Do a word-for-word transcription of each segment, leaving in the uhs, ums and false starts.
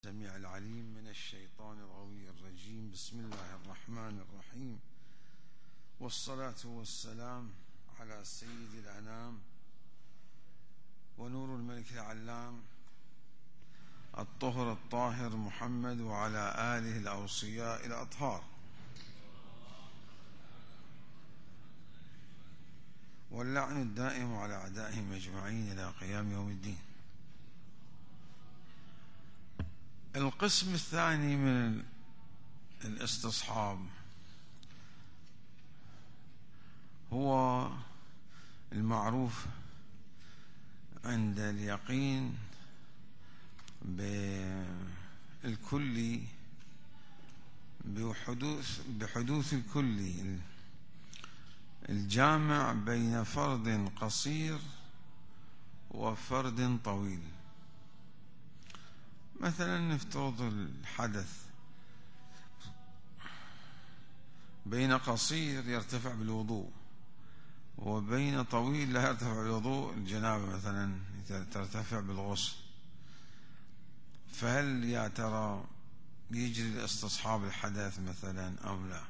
السميع العليم من الشيطان الغوي الرجيم. بسم الله الرحمن الرحيم، والصلاة والسلام على سيد الأنام ونور الملك العلام الطهر الطاهر محمد وعلى آله الأوصياء الأطهار، واللعن الدائم على أعدائهم أجمعين إلى قيام يوم الدين. القسم الثاني من الاستصحاب هو المعروف عند اليقين بالكلي بحدوث بحدوث الكلي الجامع بين فرد قصير وفرد طويل. مثلا نفترض الحدث بين قصير يرتفع بالوضوء وبين طويل لا يرتفع بالوضوء، الجنابة مثلا ترتفع بالغسل، فهل يا ترى يجري الاستصحاب الحدث مثلا أو لا؟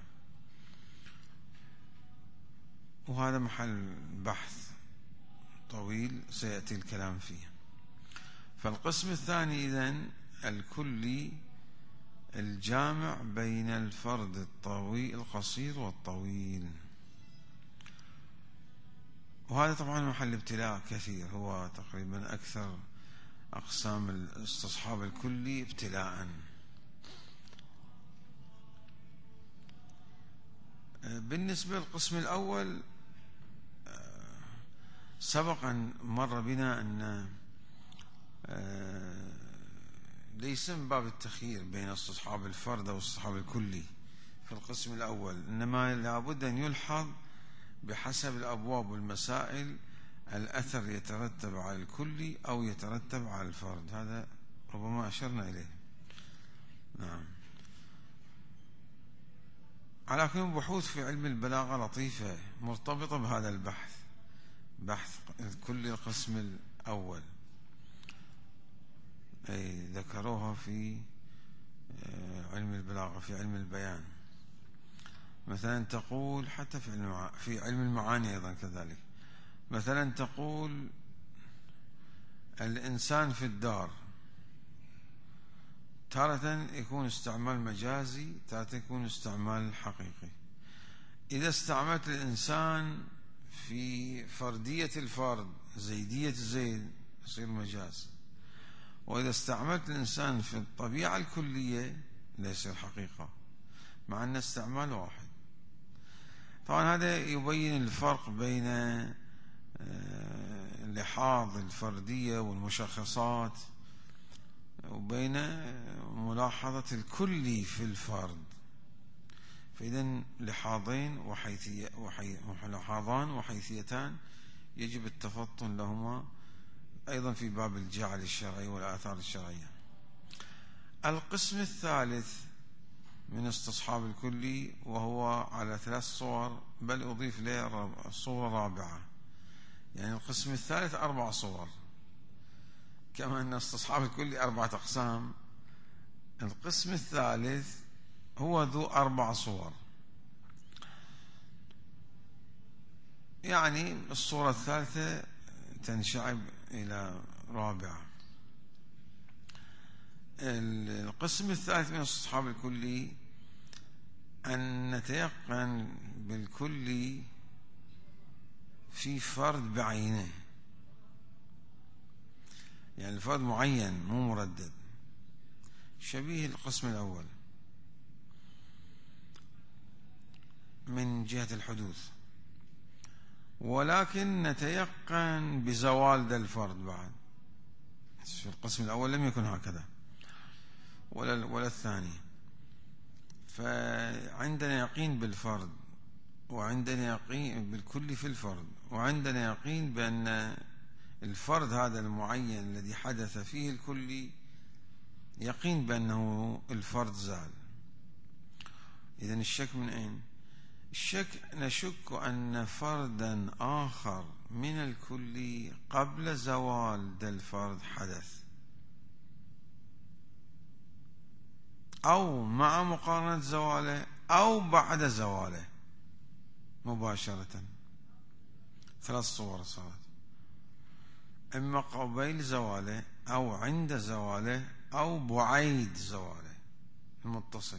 وهذا محل بحث طويل سيأتي الكلام فيه. فالقسم الثاني إذن الكلي الجامع بين الفرد الطويل القصير والطويل، وهذا طبعا محل ابتلاء كثير، هو تقريبا أكثر أقسام الاستصحاب الكلي ابتلاء. بالنسبة للقسم الأول سبق أن مر بنا أن ليس من باب التخيير بين استصحاب الفرد أو استصحاب الكلي في القسم الأول، إنما لابد أن يلحظ بحسب الأبواب والمسائل الأثر يترتب على الكلي أو يترتب على الفرد. هذا ربما أشرنا إليه. نعم. على كل بحوث في علم البلاغة لطيفة مرتبطة بهذا البحث، بحث الكلي القسم الأول، أي ذكروها في علم البلاغة في علم البيان. مثلا تقول حتى في علم في علم المعاني أيضا كذلك، مثلا تقول الإنسان في الدار، تارة يكون استعمال مجازي، تارة يكون استعمال حقيقي. إذا استعملت الإنسان في فردية الفرد، زيدية زيد، يصير مجاز، وإذا استعملت الإنسان في الطبيعة الكلية لا يصير حقيقة، مع أن استعمال واحد. طبعا هذا يبين الفرق بين لحاظ الفردية والمشخصات وبين ملاحظة الكلي في الفرد. فإذن لحاظين وحيثية لحاظان وحيثيتان يجب التفطن لهما أيضا في باب الجعل الشرعي والآثار الشرعية. القسم الثالث من استصحاب الكلي وهو على ثلاث صور، بل أضيف له صورة رابعة، يعني القسم الثالث أربع صور، كما أن استصحاب الكلي أربعة أقسام، القسم الثالث هو ذو أربع صور. يعني الصورة الثالثة تنشعب إلى رابعة. القسم الثالث من استصحاب الكلي أن نتيقن بالكلي في فرد بعينه، يعني الفرد معين مو مردد، شبيه القسم الأول من جهة الحدوث، ولكن نتيقن بزوال ذا الفرد بعد. في القسم الأول لم يكن هكذا ولا ولا الثاني. فعندنا يقين بالفرد، وعندنا يقين بالكل في الفرد، وعندنا يقين بأن الفرد هذا المعين الذي حدث فيه الكلي يقين بأنه الفرد زال. إذن الشك من أين؟ الشك نشك أن فردا آخر من الكلي قبل زوال ذا الفرد حدث، أو مع مقارنة زواله أو بعد زواله مباشرة. ثلاث صور صارت، إما قبيل زواله أو عند زواله أو بعيد زواله المتصل.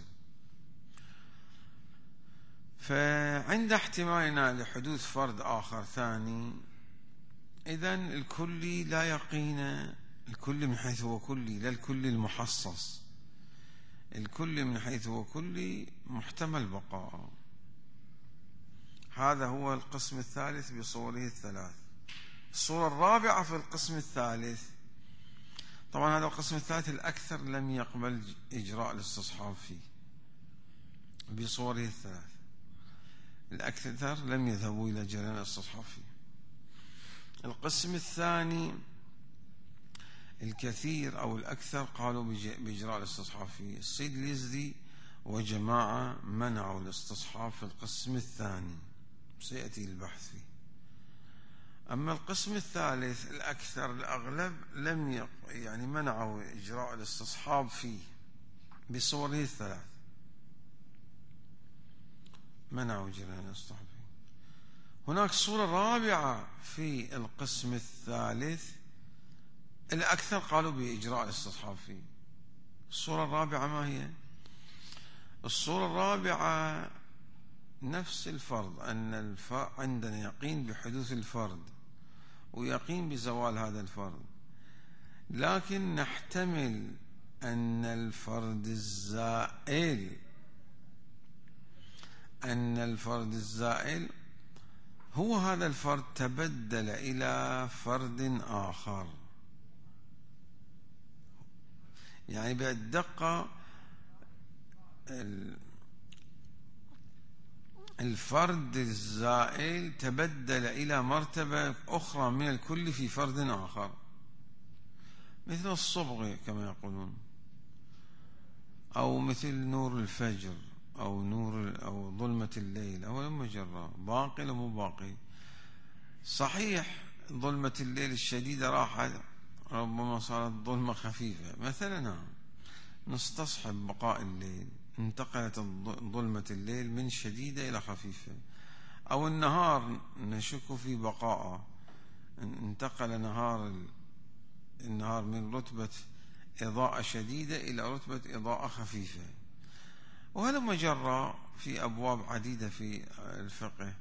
فعند احتمالنا لحدوث فرد آخر ثاني، إذن الكلي لا يقين، الكلي من حيث هو كلي لا الكلي المحصص، الكلي من حيث هو كلي محتمل بقاء. هذا هو القسم الثالث بصوره الثلاث. الصورة الرابعة في القسم الثالث، طبعا هذا القسم الثالث الأكثر لم يقبل إجراء الاستصحاب فيه بصوره الثلاث، الأكثر لم يذهبوا إلى جريان الاستصحاب فيه. القسم الثاني الكثير أو الأكثر قالوا بإجراء الاستصحاب فيه. السيد اليزدي وجماعة منعوا الاستصحاب في القسم الثاني، سيأتي البحث فيه. أما القسم الثالث الأكثر الأغلب لم يق... يعني منعوا إجراء الاستصحاب فيه بصوره الثلاث، منعوا إجراء الاستصحاب فيه. هناك صورة رابعة في القسم الثالث الأكثر قالوا بإجراء الاستصحاب فيه. الصورة الرابعة ما هي؟ الصورة الرابعة نفس الفرض، أن الف... عندنا يقين بحدوث الفرد ويقين بزوال هذا الفرد، لكن نحتمل أن الفرد الزائل أن الفرد الزائل هو هذا الفرد تبدل إلى فرد آخر. يعني بالدقة الفرد الزائل تبدل إلى مرتبة أخرى من الكل في فرد آخر، مثل الصبغ كما يقولون، أو مثل نور الفجر، أو نور أو ظلمة الليل، أو المجرة، باقي ولا مو باقي. صحيح ظلمة الليل الشديدة راحت، ربما صارت ظلمة خفيفة مثلا، نستصحب بقاء الليل، انتقلت ظلمة الليل من شديدة إلى خفيفة. أو النهار نشك في بقائه، انتقل نهار النهار من رتبة إضاءة شديدة إلى رتبة إضاءة خفيفة. وهذا مجرى في أبواب عديدة في الفقه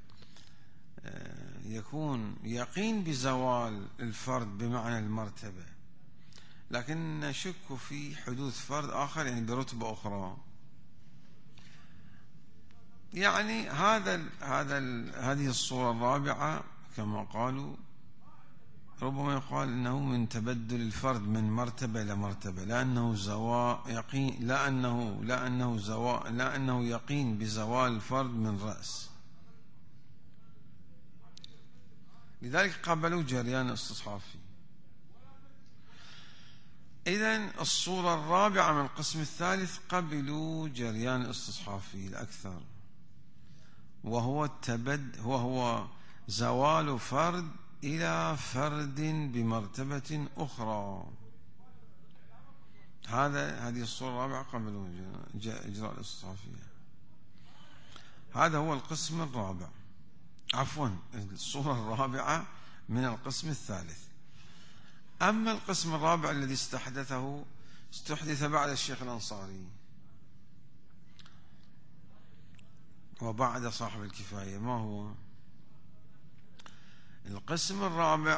يكون يقين بزوال الفرد بمعنى المرتبة، لكن نشك في حدوث فرد آخر يعني برتبة أخرى. يعني هذا هذا هذه الصورة الرابعة كما قالوا ربما يقال انه من تبدل الفرد من مرتبة إلى مرتبة، لأنه زوا يقين لأنه لأنه زوا لأنه يقين بزوال الفرد من رأس، لذلك قبلوا جريان الاستصحاب فيه. إذن الصورة الرابعة من القسم الثالث قبلوا جريان الاستصحاب فيه الأكثر، وهو التبد وهو زوال فرد إلى فرد بمرتبة أخرى. هذا هذه الصورة الرابعة قبلوا إجراء الاستصحاب فيها. هذا هو القسم الرابع، عفوا الصورة الرابعة من القسم الثالث. أما القسم الرابع الذي استحدثه استحدث بعد الشيخ الأنصاري وبعد صاحب الكفاية، ما هو القسم الرابع؟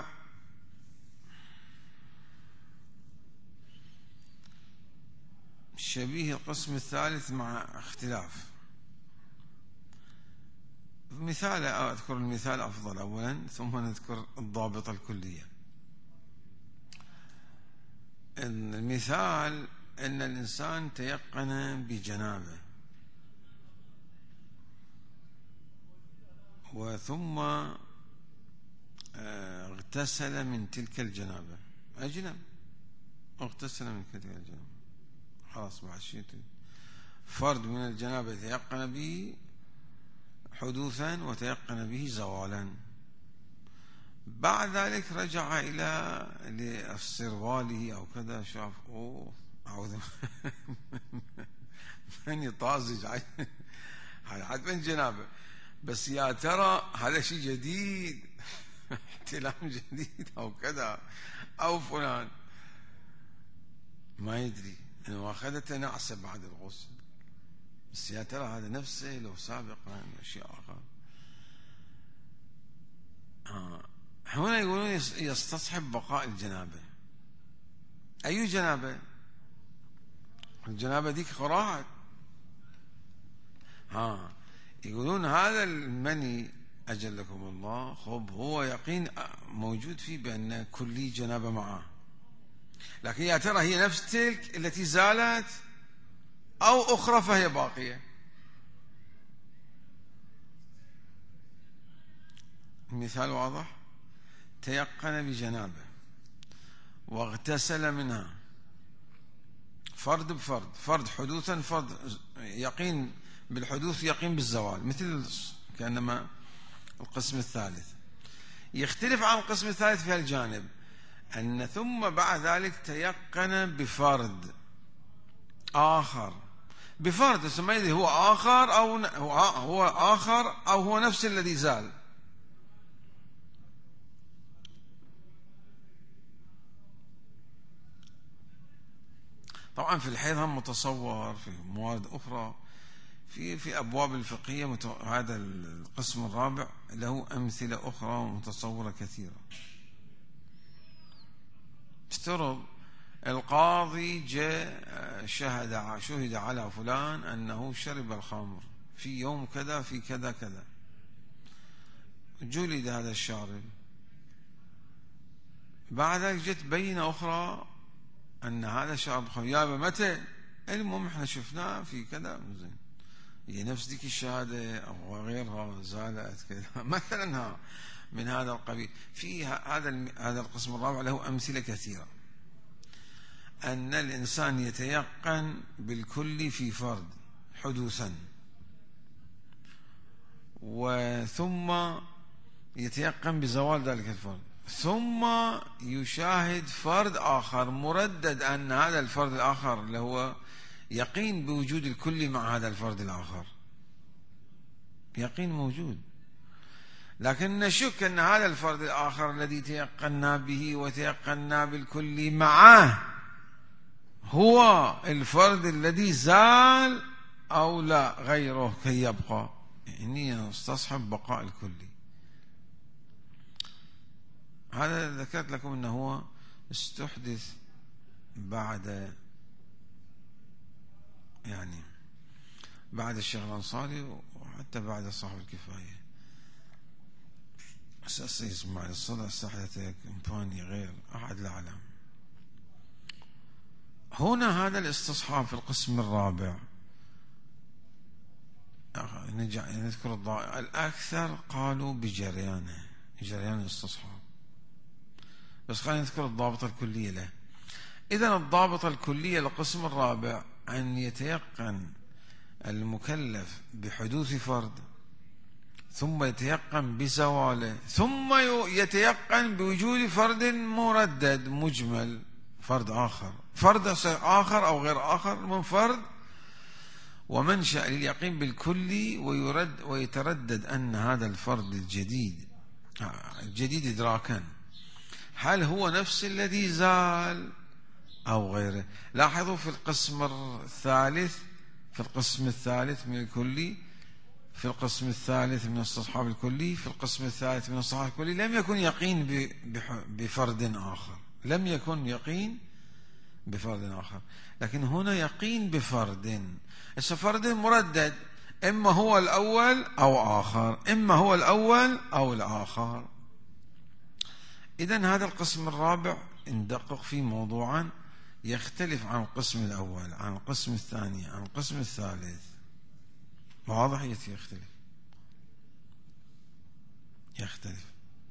شبيه القسم الثالث مع اختلاف. مثال أذكر المثال أفضل أولا ثم نذكر الضابط الكلية. المثال أن الإنسان تيقن بجنابه وثم اغتسل من تلك الجنابة، أجنب اغتسل من تلك الجنابة، خلاص بعد شيء فرد من الجنابة تيقن به حدوثا وتيقن به زوالا. بعد ذلك رجع إلى لاسترواله أو كذا، شاف أوه أعوذ يعني طازج هذا حتما جنابه، بس يا ترى هذا شيء جديد احتلام جديد أو كذا أو فلان ما يدري إنه أخذته نعسة بعد الغسل، بس يا ترى هذا نفسه لو سابقا أشياء آخر. آه. هنا يقولون يستصحب بقاء الجنابة. أي جنابة؟ الجنابة ديك قراءة. ها يقولون هذا المني أجلكم الله خب هو يقين موجود فيه بأن كلي جنابة معه، لكن يا ترى هي نفس تلك التي زالت أو أخرى فهي باقية. المثال واضح. تيقن بجنابه واغتسل منها فرد بفرد، فرد حدوثا فرد يقين بالحدوث يقين بالزوال، مثل كأنما القسم الثالث. يختلف عن القسم الثالث في الجانب أن ثم بعد ذلك تيقن بفرد آخر، بفرد سميه هو آخر أو هو آخر أو هو نفس الذي زال. طبعا في الحيض هم متصور في موارد أخرى في في أبواب الفقهية. هذا القسم الرابع له أمثلة أخرى متصورة كثيرة. افترض القاضي جاء شهد شهد على فلان أنه شرب الخمر في يوم كذا في كذا كذا، جلد هذا الشارب. بعد ذلك جت بينة أخرى أن هذا شارب خمر يابا متى؟ المهم احنا شفناه في كذا. زين هي نفس ديك الشهادة أو غيرها زالت كذا مثلا ها من هذا القبيل. في هذا هذا القسم الرابع له أمثلة كثيرة. أن الإنسان يتيقن بالكل في فرد حدوثا، وثم يتيقن بزوال ذلك الفرد، ثم يشاهد فرد آخر مردد أن هذا الفرد الآخر اللي هو يقين بوجود الكل مع هذا الفرد الآخر، يقين موجود، لكن نشك أن هذا الفرد الآخر الذي تيقنا به وتيقنا بالكل معه هو الفرد الذي زال أو لا غيره كي يبقى. يعني يستصحب بقاء الكل. هذا ذكرت لكم أنه هو استحدث بعد يعني بعد الشيخ الأنصاري وحتى بعد صاحب الكفاية. أساس يسمع الصدى استحدث كمباني غير أحد لا أعلم. هنا هذا الاستصحاب في القسم الرابع نرجع نذكر الضائع. الأكثر قالوا بجريانه، جريان الاستصحاب، بس خلينا نذكر الضابطة الكلية له. إذن الضابطة الكلية للقسم الرابع أن يتيقن المكلف بحدوث فرد، ثم يتيقن بزواله، ثم يتيقن بوجود فرد مردد مجمل، فرد آخر، فرد آخر أو غير آخر من فرد، ومنشأ لليقين بالكلي، ويرد ويتردد أن هذا الفرد الجديد الجديد إدراكا هل هو نفس الذي زال أو غيره. لاحظوا في القسم الثالث في القسم الثالث من الكلي في القسم الثالث من استصحاب الكلي في القسم الثالث من استصحاب الكلي لم يكن يقين بفرد آخر، لم يكن يقين بفرد آخر، لكن هنا يقين بفرد. الفرد مردد، إما هو الأول أو آخر، إما هو الأول أو الآخر. إذن هذا القسم الرابع ندقق فيه موضوعا يختلف عن القسم الأول، عن القسم الثاني، عن القسم الثالث. واضح يختلف يختلف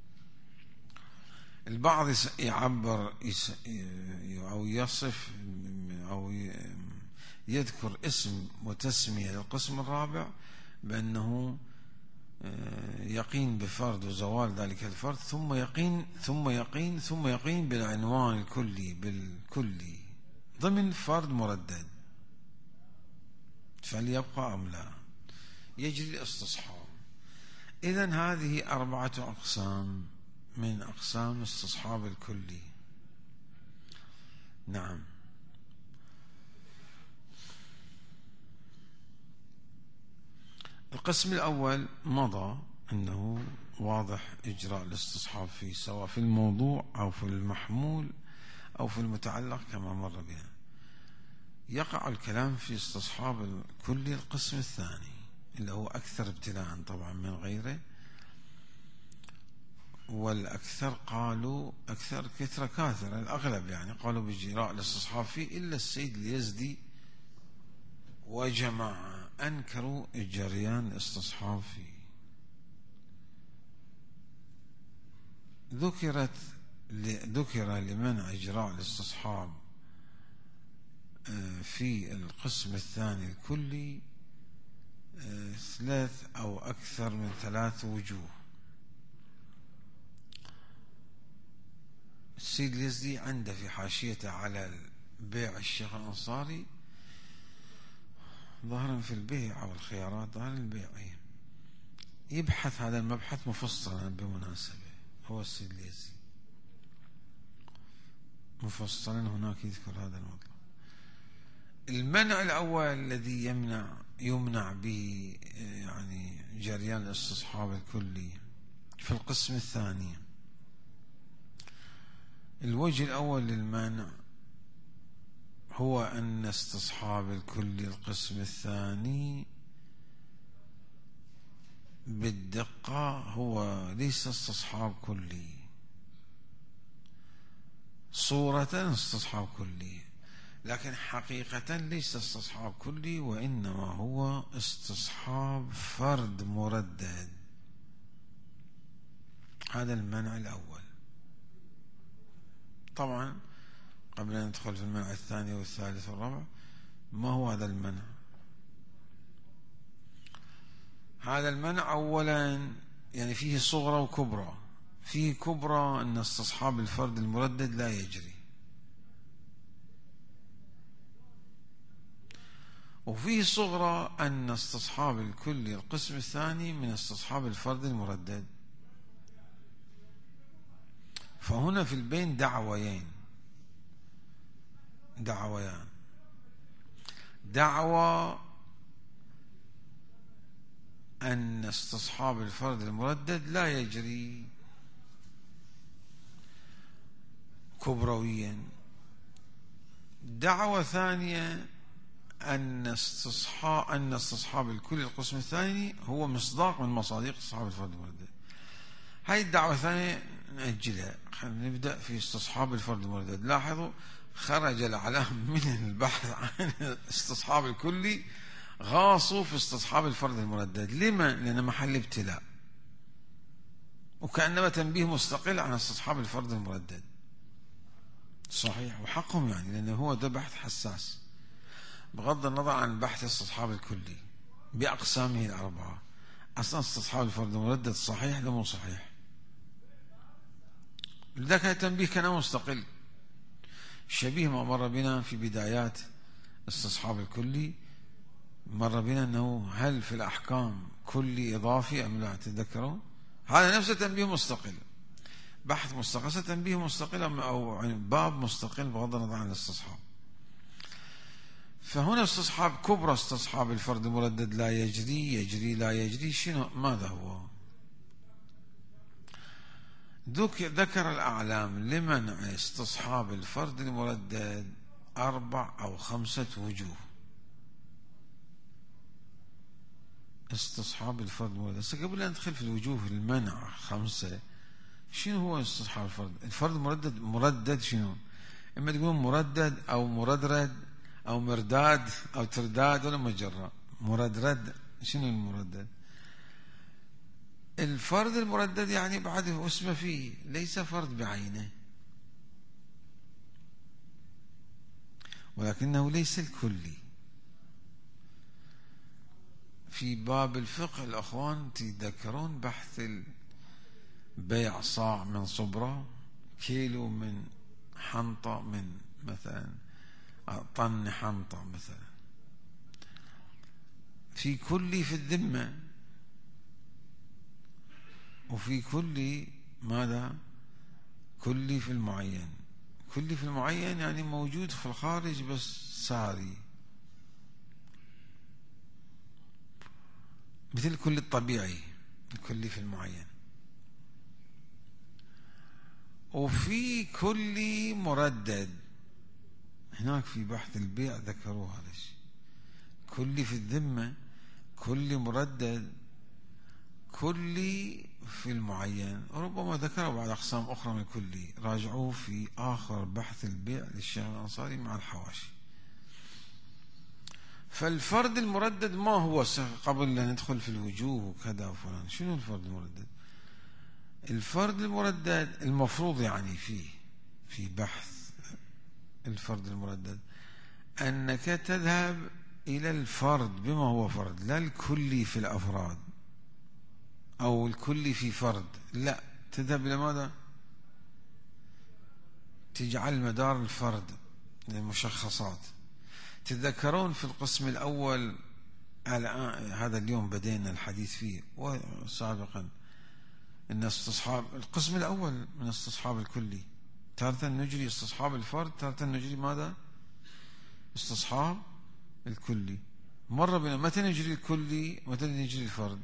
البعض يعبر أو يصف أو يذكر اسم وتسمية للقسم الرابع بأنه يقين بفرد وزوال ذلك الفرد، ثم يقين ثم يقين ثم يقين بالعنوان الكلي بالكلي ضمن فرد مردد. فليبقى أم لا، يجري الاستصحاب. إذن هذه أربعة أقسام من أقسام الاستصحاب الكلي. نعم. القسم الأول مضى أنه واضح إجراء الاستصحاب فيه، سواء في الموضوع أو في المحمول أو في المتعلق كما مر بنا. يقع الكلام في استصحاب الكلي القسم الثاني اللي هو أكثر ابتلاء طبعا من غيره، والأكثر قالوا أكثر كثرة كاثرة، الأغلب يعني قالوا بإجراء الاستصحاب فيه، إلا السيد اليزدي وجماعة أنكروا الجريان الاستصحاب فيه. ذكرت ذكر لمنع إجراء الاستصحاب في القسم الثاني الكلي ثلاث أو أكثر من ثلاث وجوه. السيد اليزدي عنده في حاشيته على البيع الشيخ الأنصاري ظاهرا في البيع أو الخيارات، ظاهرا البيع يبحث هذا المبحث مفصلا بالمناسبة، هو السيد اليزدي مفصلا هناك يذكر هذا المطلب. المنع الأول الذي يمنع يمنع به يعني جريان الاستصحاب الكلي في القسم الثاني. الوجه الأول للمنع هو أن استصحاب الكلي القسم الثاني بالدقة هو ليس استصحاب كلي، صورة استصحاب كلي، لكن حقيقة ليس استصحاب كلي، وإنما هو استصحاب فرد مردد. هذا المنع الأول. طبعا قبل أن ندخل في المنع الثاني والثالث والرابع، ما هو هذا المنع؟ هذا المنع أولا يعني فيه صغرى وكبرى. فيه كبرى أن استصحاب الفرد المردد لا يجري، وفيه صغرى أن استصحاب الكلي القسم الثاني من استصحاب الفرد المردد. فهنا في البين دعويين دعويان دعوى أن استصحاب الفرد المردد لا يجري كبرويا، دعوة ثانية أن استصحاب أن استصحاب الكل القسم الثاني هو مصداق من مصادق استصحاب الفرد المردد. هاي الدعوة الثانية نأجلها، خلينا نبدأ في استصحاب الفرد المردد. لاحظوا خرج الأعلام من البحث عن استصحاب الكلي، غاصوا في استصحاب الفرد المردد. لما؟ لأن محل ابتلاء، وكأنما تنبيه مستقل عن استصحاب الفرد المردد. صحيح وحقهم يعني، لأنه هو ده بحث حساس بغض النظر عن بحث استصحاب الكلي بأقسامه الأربعة. أصلا استصحاب الفرد المردد صحيح ده مو صحيح، لذلك التنبيه كان مستقل، شبيه ما مر بنا في بدايات استصحاب الكلي. مر بنا أنه هل في الأحكام كلي إضافي أم لا؟ تذكروا هذا نفسه تنبيه مستقل، بحث مستقل، تنبيه مستقل أو باب مستقل بغض النظر عن الاستصحاب. فهنا استصحاب كبرى استصحاب الفرد المردد لا يجري، يجري لا يجري، شنو ماذا هو؟ ذكر الأعلام لمنع استصحاب الفرد المردد أربع أو خمسة وجوه. استصحاب الفرد المردد، قبل أن ندخل في الوجوه المنع خمسة، شنو هو استصحاب الفرد؟ الفرد المردد مردد شنو؟ إما تقولون مردد أو مردرد أو مرداد أو ترداد ولا مجرى. مردرد شنو المردد؟ الفرد المردد يعني بعده اسمه فيه، ليس فرد بعينه، ولكنه ليس الكلي. في باب الفقه الأخوان تذكرون بحث البيع صاع من صبرة، كيلو من حنطة، من مثلا طن حنطة مثلا، في كلي في الذمة، وفي كلي ماذا؟ كلي في المعين. كلي في المعين يعني موجود في الخارج بس ساري، مثل كل الطبيعي، الكلي في المعين. وفي كلي مردد، هناك في بحث البيع ذكروا هذا الشيء. كلي في الذمة، كلي مردد، كلي في المعين. ربما ذكروا بعض أقسام أخرى من الكلي، راجعوه في آخر بحث البيع للشيخ الأنصاري مع الحواشي. فالفرد المردد ما هو؟ قبل لا ندخل في الوجوه وكذا وفلان، شنو الفرد المردد؟ الفرد المردد المفروض يعني فيه في بحث الفرد المردد أنك تذهب إلى الفرد بما هو فرد، لا الكلي في الأفراد أو الكلي في فرد، لا، تذهب إلى ماذا؟ تجعل مدار الفرد للمشخصات. تتذكرون في القسم الأول، هذا اليوم بدينا الحديث فيه وسابقا، أن استصحاب القسم الأول من استصحاب الكلي، تارة نجري استصحاب الفرد، تارة نجري ماذا؟ استصحاب الكلي. مرة بنا متى نجري الكلي، متى نجري الفرد؟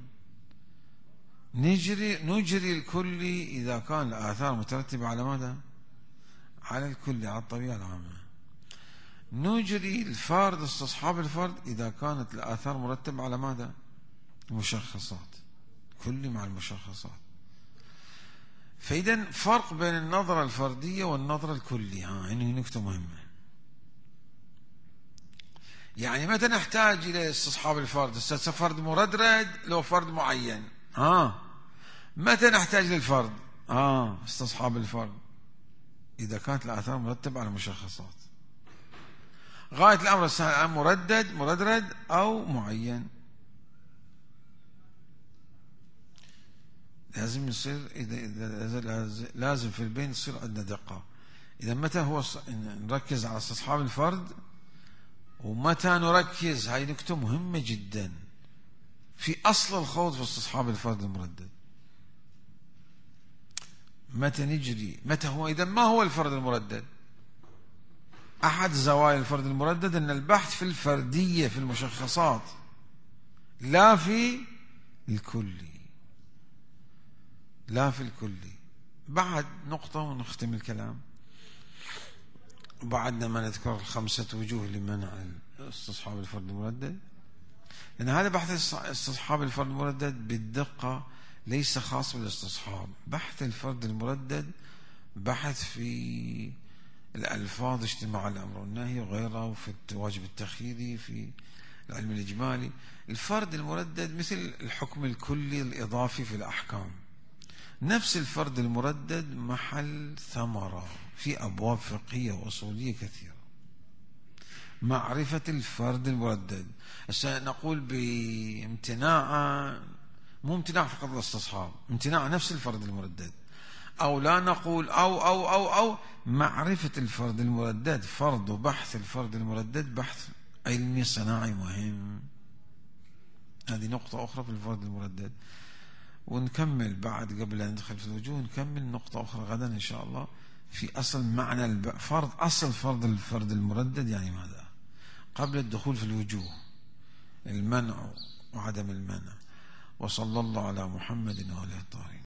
نجري نجري الكلي إذا كان الآثار مترتبة على ماذا؟ على الكلي، على الطبيعة العامة. نجري الفرد استصحاب الفرد إذا كانت الآثار مرتبة على ماذا؟ المشخصات، كلي مع المشخصات. فإذا فرق بين النظرة الفردية والنظرة الكلية، ها هذه نكتة مهمة. يعني متى نحتاج إلى استصحاب الفرد؟ استاذ فرد مردد لو فرد معين، ها متى نحتاج للفرد؟ اه استصحاب الفرد إذا كانت الآثار مرتبة على المشخصات. غاية الأمر الآن مردد مردد أو معين. لازم يصير إذا, إذا لازم في البين يصير عندنا دقة. إذا متى هو نركز على استصحاب الفرد، ومتى نركز، هاي نكتة مهمة جدا في أصل الخوض في استصحاب الفرد المردد. متى نجري، متى هو، إذا ما هو الفرد المردد؟ أحد زوايا الفرد المردد أن البحث في الفردية في المشخصات لا في الكلي، لا في الكلي. بعد نقطة ونختم الكلام. بعدنا ما نذكر خمسة وجوه لمنع استصحاب الفرد المردد، لأن هذا بحث استصحاب الفرد المردد بالدقة ليس خاص بالاستصحاب. بحث الفرد المردد بحث في الألفاظ، اجتماع الأمر والنهي وغيره، وفي الواجب التخييري، في العلم الإجمالي. الفرد المردد مثل الحكم الكلي الإضافي في الأحكام. نفس الفرد المردد محل ثمرة في أبواب فقهية وأصولية كثيرة. معرفة الفرد المردد. نقول بامتناع، مو امتناع فقط الاستصحاب، امتناع نفس الفرد المردد، أو لا نقول أو أو أو أو معرفة الفرد المردد. فرض وبحث الفرد المردد بحث علمي صناعي مهم. هذه نقطة أخرى في الفرد المردد. ونكمل بعد، قبل أن ندخل في الوجوه، نكمل نقطة أخرى غدا إن شاء الله في أصل معنى الفرد، أصل فرد الفرد المردد يعني ماذا، قبل الدخول في الوجوه، المنع وعدم المنع. وصلى الله على محمد وآله الطاهرين.